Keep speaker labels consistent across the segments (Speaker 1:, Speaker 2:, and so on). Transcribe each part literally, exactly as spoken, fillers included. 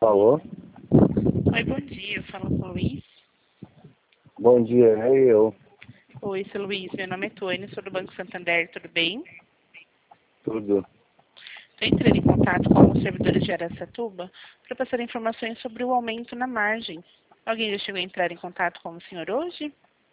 Speaker 1: Falou?
Speaker 2: Oi, bom dia. Fala com o Luiz.
Speaker 1: Bom dia, é eu.
Speaker 2: Oi, seu Luiz. Meu nome é Tônia, sou do Banco Santander, tudo bem?
Speaker 1: Tudo.
Speaker 2: Estou entrando em contato com os servidores de Araçatuba para passar informações sobre o aumento na margem. Alguém já chegou a entrar em contato com o senhor hoje?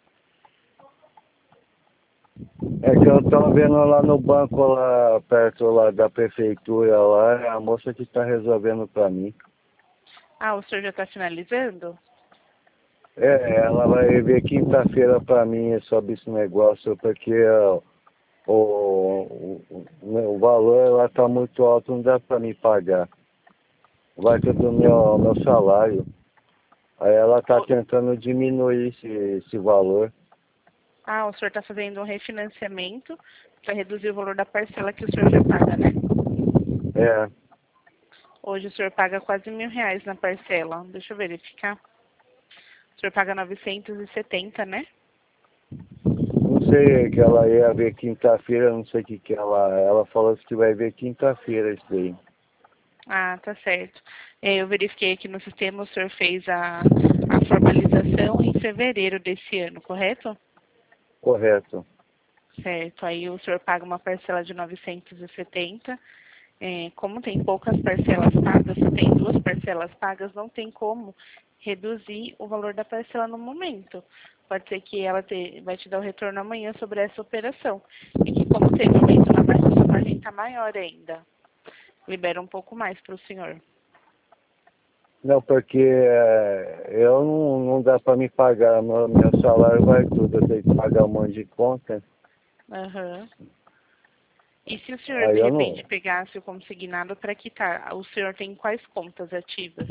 Speaker 1: É que eu tô vendo lá no banco, lá perto lá da prefeitura, lá, é a moça que está resolvendo para mim.
Speaker 2: Ah, o senhor já está finalizando?
Speaker 1: É, ela vai ver quinta-feira para mim sobre esse negócio, porque ó, o, o, o valor lá está muito alto, não dá para me pagar. Vai ter do meu, meu salário. Aí ela está tentando diminuir esse, esse valor.
Speaker 2: Ah, o senhor está fazendo um refinanciamento para reduzir o valor da parcela que o senhor já paga, né?
Speaker 1: É,
Speaker 2: Hoje o senhor paga quase mil reais na parcela. Deixa eu verificar. O senhor paga novecentos e setenta, né?
Speaker 1: não sei que ela ia ver quinta-feira, não sei o que que ela... Ela falou que vai ver quinta-feira isso daí.
Speaker 2: Ah, tá certo. É, eu verifiquei aqui no sistema, o senhor fez a, a formalização em fevereiro desse ano, correto?
Speaker 1: Correto.
Speaker 2: Certo. Aí o senhor paga uma parcela de novecentos e setenta. É, como tem poucas parcelas pagas, só tem duas parcelas pagas, não tem como reduzir o valor da parcela no momento. Pode ser que ela te, vai te dar o retorno amanhã sobre essa operação. E que como teve aumento na margem, sua margem está maior ainda. Libera um pouco mais para o senhor.
Speaker 1: Não, porque é, eu não, não dá para me pagar, meu, meu salário vai tudo, eu tenho que pagar um monte de conta.
Speaker 2: Aham. E se o senhor,
Speaker 1: Aí
Speaker 2: de
Speaker 1: eu não...
Speaker 2: repente, pegasse o consignado para quitar, o senhor tem quais contas ativas?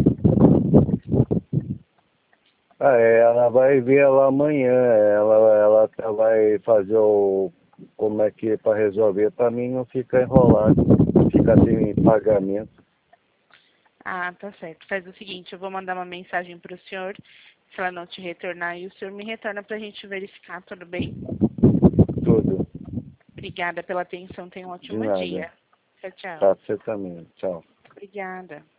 Speaker 1: Ah, é, ela vai ver lá amanhã, ela, ela tá- vai fazer o... Como é que é para resolver, para mim não ficar enrolado, ficar sem pagamento.
Speaker 2: Ah, tá certo. Faz o seguinte, eu vou mandar uma mensagem para o senhor. Se ela não te retornar, e o senhor me retorna para a gente verificar, tudo bem?
Speaker 1: Tudo.
Speaker 2: Obrigada pela atenção. Tenha um
Speaker 1: De
Speaker 2: ótimo
Speaker 1: nada.
Speaker 2: dia. Tchau, tchau.
Speaker 1: Tá, você também. Tchau.
Speaker 2: Obrigada.